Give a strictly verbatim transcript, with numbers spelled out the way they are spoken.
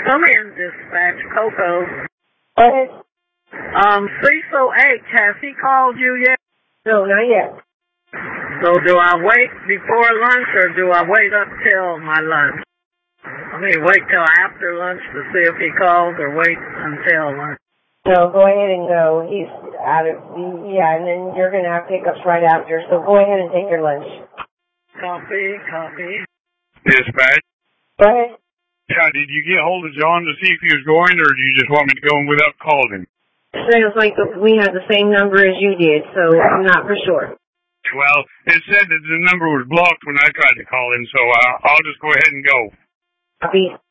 Come in, dispatch, Coco. Go ahead. Um, Cecil H, has he called you yet? No, not yet. So do I wait before lunch or do I wait up till my lunch? I mean, wait till after lunch to see if he calls or wait until lunch? No, go ahead and go. He's out of, yeah, and then you're going to have pickups right after, so go ahead and take your lunch. Copy, copy. Dispatch. Go ahead. Yeah, did you get hold of John to see if he was going, or do you just want me to go in without calling him? Sounds like we had the same number as you did, so I'm not for sure. Well, it said that the number was blocked when I tried to call him, so uh, I'll just go ahead and go. Copy.